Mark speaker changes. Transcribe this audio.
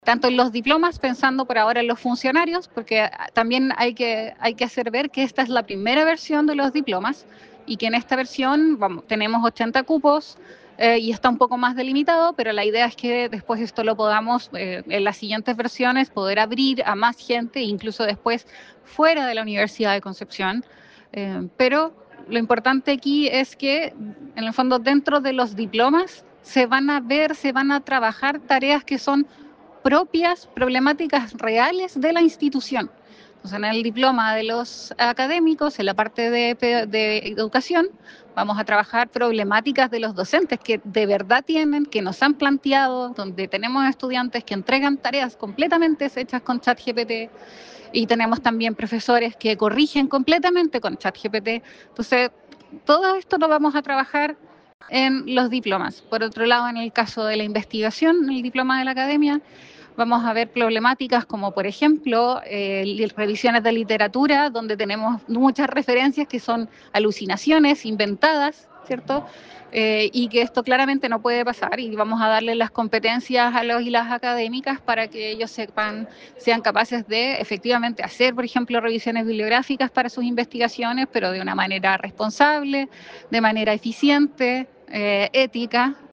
Speaker 1: tanto en los diplomas, pensando por ahora en los funcionarios, porque también hay que hacer ver que esta es la primera versión de los diplomas y que en esta versión tenemos 80 cupos y está un poco más delimitado, pero la idea es que después esto lo podamos, en las siguientes versiones, poder abrir a más gente, incluso después fuera de la Universidad de Concepción. Pero lo importante aquí es que, en el fondo, dentro de los diplomas se van a trabajar tareas que son propias, problemáticas reales de la institución. Entonces, en el diploma de los académicos, en la parte de educación, vamos a trabajar problemáticas de los docentes que de verdad tienen, que nos han planteado, donde tenemos estudiantes que entregan tareas completamente hechas con ChatGPT y tenemos también profesores que corrigen completamente con ChatGPT. Entonces, todo esto lo vamos a trabajar en los diplomas. Por otro lado, en el caso de la investigación, en el diploma de la academia, vamos a ver problemáticas como, por ejemplo, revisiones de literatura, donde tenemos muchas referencias que son alucinaciones inventadas, ¿cierto? Y que esto claramente no puede pasar, y vamos a darle las competencias a los y las académicas para que ellos sean capaces de efectivamente hacer, por ejemplo, revisiones bibliográficas para sus investigaciones, pero de una manera responsable, de manera eficiente, ética,